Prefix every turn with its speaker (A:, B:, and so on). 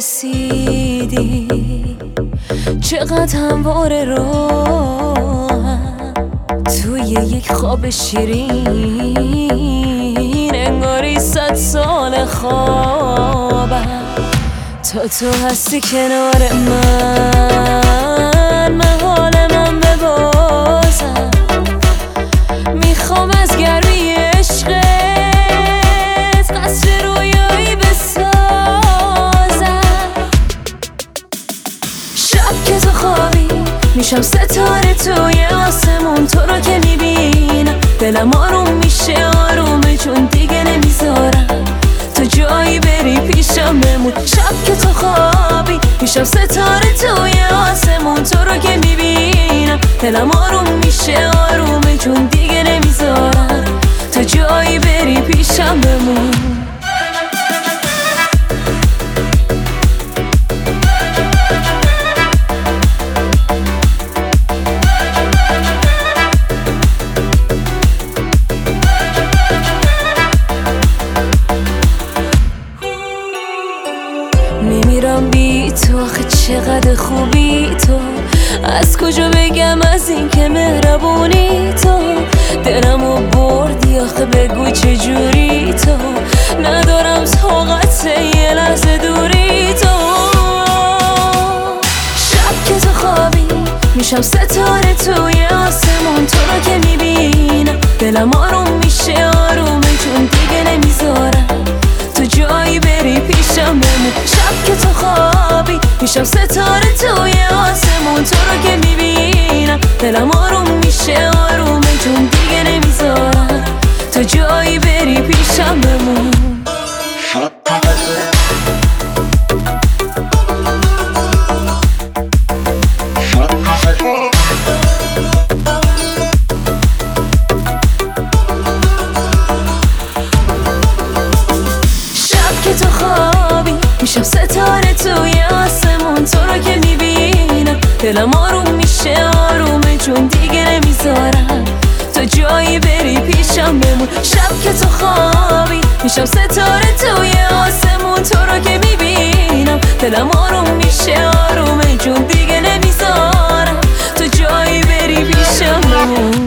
A: رسیدی، چقدر همواره راهم توی یک خواب شیرین، انگاری 100 سال خوابم تو هستی کنار من حال من ببازم. میخوام از گرمی عشقت قصر رویایی بسازم. شب که تو خوابی میشم ستاره توی آسمون، تو رو که میبینم دلم آروم میشه آرومه، چون دیگه نمیذارم تو جایی بری پیشم بمون. شب که تو خوابی میشم ستاره توی آسمون، تو رو که میبینم دلم آروم میشه آرومه، چون دیگه نمیذارم تو جایی بری پیشم بمون. میمیرم بی تو، آخه چقدر خوبی تو، از کجا بگم از این که مهربونی تو. دلمو بردی آخه بگو چجوری تو، ندارم طاقت یه لحظه دوری تو. شب که تو خوابی میشم ستاره توی آسمون، تو رو که میبینم دلم آروم میشه آرومه، چون دیگه نمیذارم تو جایی بری پیشم بمون. شب که تو خوابی میشم ستاره توی آسمون، تو رو که میبینم دلم آروم میشه آرومه، چون دیگه نمیذارم تو جایی بری پیشم بمون. تو خوابی میشم ستاره توی آسمون، تو رو که میبینم دلم آروم میشه آرومه، چون دیگه نمیذارم تو جایی بری پیشم بمون. شب که تو خوابی میشم ستاره توی آسمون، تو رو که میبینم دلم آروم میشه آرومه، چون دیگه نمیذارم تو جایی بری پیشم بمون.